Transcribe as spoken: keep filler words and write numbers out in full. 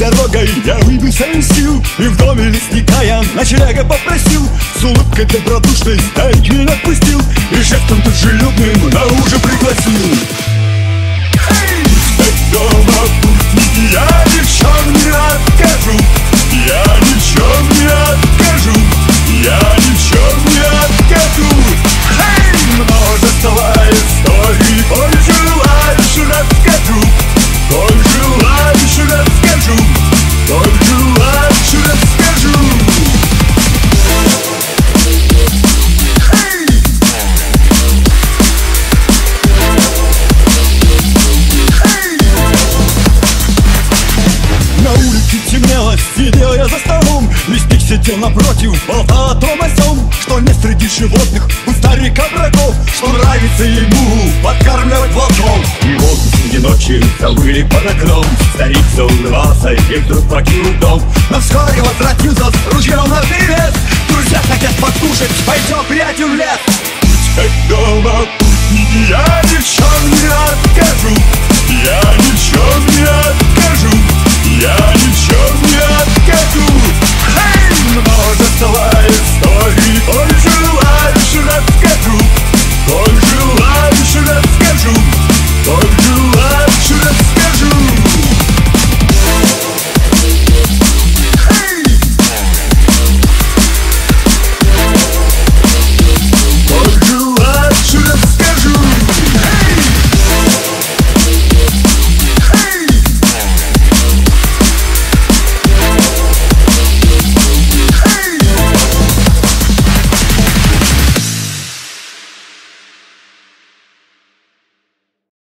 дорогой я выйду своим сил, и в доме лесника я ночлега попросил. С улыбкой добродушной старик меня отпустил и жестом дружелюбным на ужин пригласил. Эй, дома путники, я ни в чем не откажу, я ни в чем не откажу, я ни в чем не откажу. Эй, множество историй, коль желаешь, расскажу, коль желаешь, расскажу, коль желаешь, расскажу. На улице темнело, сидел я за столом. Лесник сидел напротив, болтал о том о сём, что нет среди животных у старика врагов, что нравится ему подкармливать волков. И вот среди ночи завыли под окном, старик заулыбался и вдруг покинул дом. Но вскоре возвратился с ружьем наперевес. Друзья хотят покушать, пойдем, приятель, в лес. Эй, дома путники, я